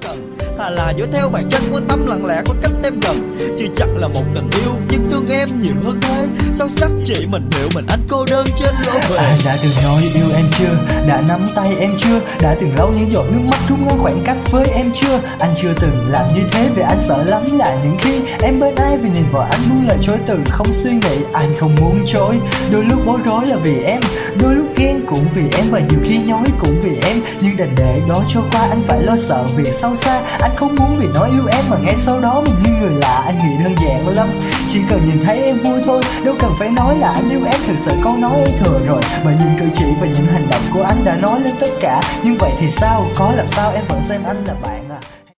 cần. Thà là dõi theo bàn chân quan tâm lặng lẽ có cách em gần. Chứ chắc là một tình yêu nhưng thương em nhiều hơn thế. Sâu sắc chỉ mình hiểu mình anh cô đơn trên lối về. Ai đã từng nói yêu em chưa? Đã nắm tay em chưa? Đã từng lau những giọt nước mắt rút ngắn khoảng cách với em chưa? Anh chưa từng làm như thế vì anh sợ lắm là những khi em bên ai, vì nhìn vào anh buông lời chối từ không suy nghĩ. Anh không muốn chối, đôi lúc bối rối là vì em, đôi lúc ghen cũng vì em, và nhiều khi nhói cũng vì em. Nhưng đành để đó cho qua, anh phải lo sợ việc sâu xa. Anh không muốn vì nói yêu em mà ngay sau đó mình như người lạ. Anh nghĩ đơn giản lắm, chỉ cần nhìn thấy em vui thôi, đâu cần phải nói là anh yêu em. Thực sự câu nói ấy thừa rồi, bởi những cử chỉ và những hành động của anh đã nói lên tất cả. Nhưng vậy thì sao, có làm sao em vẫn xem anh là bạn.